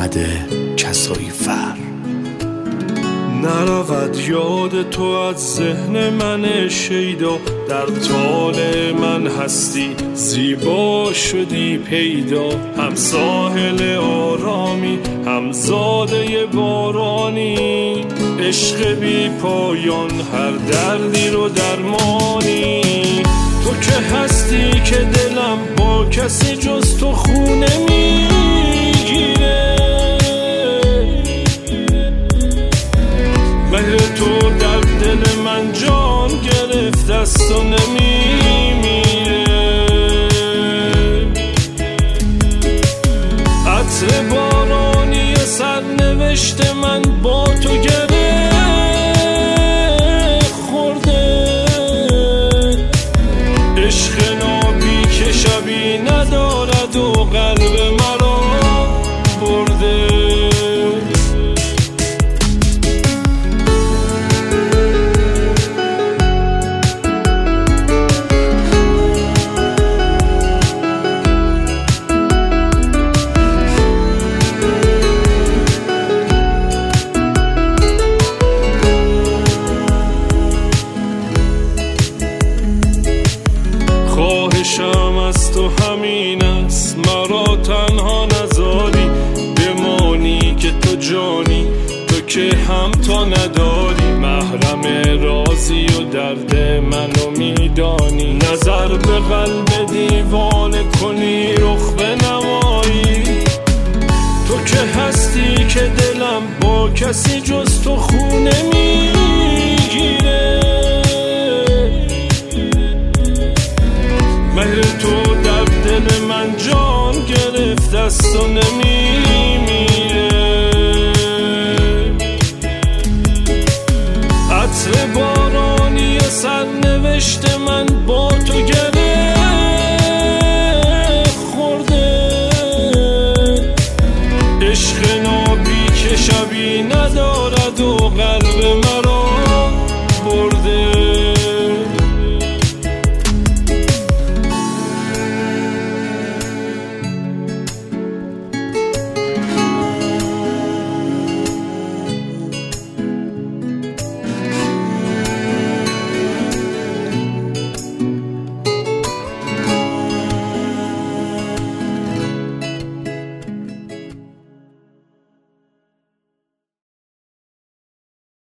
آمده کسایی فر. نرود یاد تو از ذهن من شیدا، در طال من هستی زیبا شدی پیدا. هم ساحل آرامی هم زاده بارانی، عشق بی پایان هر دردی رو درمانی. تو که هستی که دلم با کسی جز تو خونه میگیره، مهر تو در دل من جان گرفت است و نمیمیره. عطر بارانی سرنوشت من با تو گره خورده، عشق نابی که شبی ندارد و قلب مرا برده. خواهشم از تو همین است، مرا تنها نذاری، بمانی که تو جانی، تو که هم تا نداری. محرم رازی و درد منو میدانی، نظر به قلب دیوانه کنی رخ بنمایی. تو که هستی که دلم با کسی جز تو خونه میگیره، مهر تو در دل من جان گرفت است و نمیمیره. عطر بارانی سرنوشت من با تو گره خورده، عشق نابی که شبی ندارد و